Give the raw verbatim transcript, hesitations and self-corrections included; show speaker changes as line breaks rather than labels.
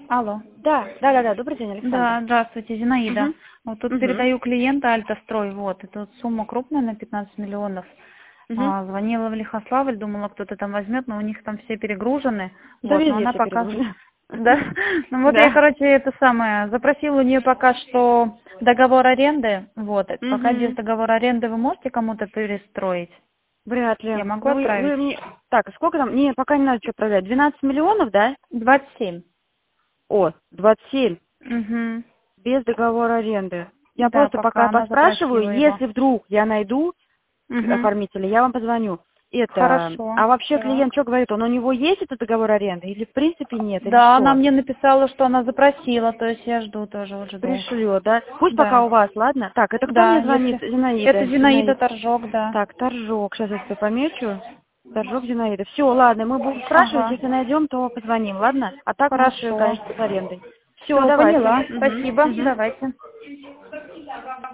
Алло.
Да, да, да, да, добрый день, Александр.
Да, здравствуйте, Зинаида.
Мгм.
Вот тут
Мгм.
передаю клиента Альтострой, вот, это вот сумма крупная на пятнадцать миллионов.
Мгм.
А, звонила в Лихославль, думала, кто-то там возьмет, но у них там все перегружены.
Да
Вот, но
везде
она
все
пока...
перегружено.
Да, ну вот я,
Да.
короче, это самое, запросила у нее пока что договор аренды, вот, пока без
Угу.
договора аренды вы можете кому-то перестроить?
Вряд ли.
Я могу
Ну, и
отправить?
вы мне... Так, сколько там? Не, пока не надо что отправлять. двенадцать миллионов, да?
двадцать семь.
О, двадцать семь.
Угу.
Без договора аренды. Я
Да,
просто
пока
пока
она
поспрашиваю,
запросила его.
если вдруг я найду
Угу.
оформителя, я вам позвоню. Это,
Хорошо.
а вообще клиент
Так.
что говорит? Он у него есть этот договор аренды? Или в принципе нет? Или
Да, она
что?
мне написала, что она запросила, то есть я жду тоже, вот жду.
Пришлет, да? Пусть пока
Да,
у вас, ладно? Так, это кто
да,
мне звонит?
если... Это
Зинаида.
Зинаида
Зинаида.
Торжок, да.
Так, Торжок. Сейчас я себе помечу. Торжок Зинаида. Все, ладно, мы будем спрашивать,
Ага,
если найдем, то позвоним, ладно? А так лучше,
хорошо.
конечно, с арендой. Все,
Все,
давайте.
поняла.
Угу,
Спасибо.
угу.
Давайте.